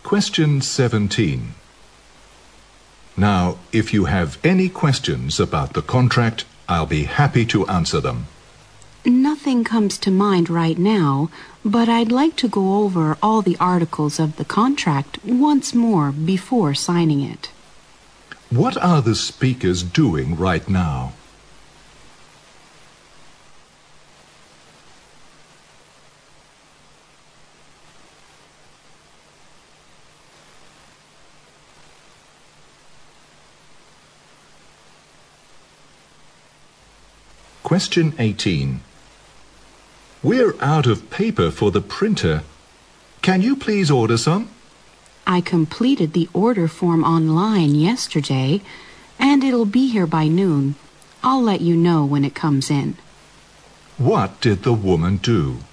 Question 17. Now, if you have any questions about the contract, I'll be happy to answer them. Nothing comes to mind right now, but I'd like to go over all the articles of the contract once more before signing it. What are the speakers doing right now? Question 18. We're out of paper for the printer. Can you please order some? I completed the order form online yesterday, and it'll be here by noon. I'll let you know when it comes in. What did the woman do?